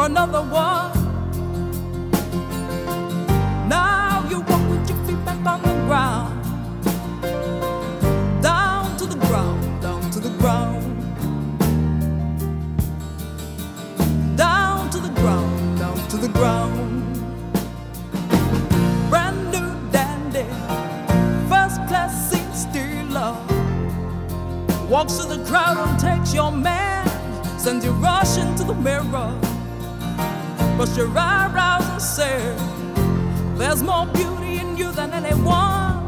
another one. Now you walk with your feet back on the ground. Down to the ground, down to the ground. Down to the ground, down to the ground. Brand new dandy, first class seat stealer. Walks to the crowd and takes your man. Sends you rushing to the mirror. Brush your eyebrows and say, there's more beauty in you than anyone.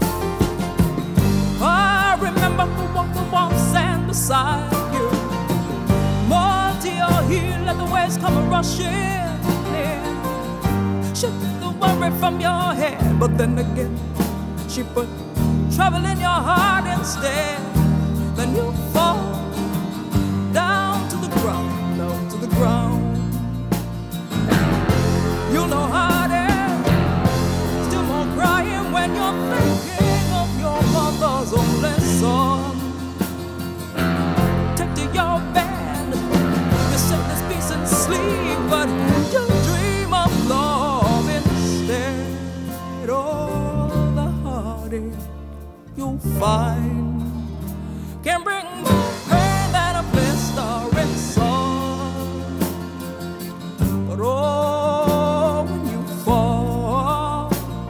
I remember who walked the warm sand beside you. More to your heel, let the waves come rushing in. Shake the worry from your head, but then again, she put trouble in your heart instead. Then you fall down to the ground, down to the ground. You know how it is, still more crying when you're thinking of your mother's only son. Take to your bed, you say this peace and sleep, but you dream of love instead. Oh, the heartache you'll find can bring more pain than a blistering sun. But oh, when you fall,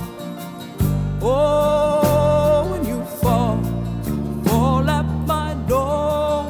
oh, when you fall at my door.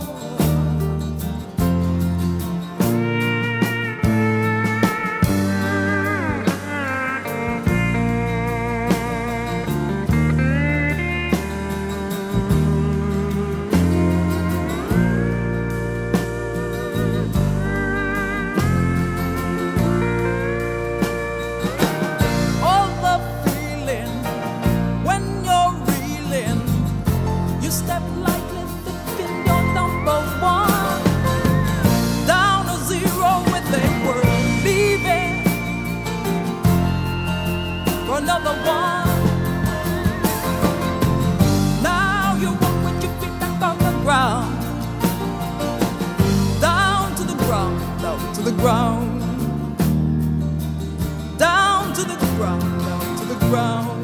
Step lightly, thinking you're number one. Down to zero with a word, leaving for another one. Now you walk with your feet back on the ground. Down to the ground, down to the ground. Down to the ground, down to the ground.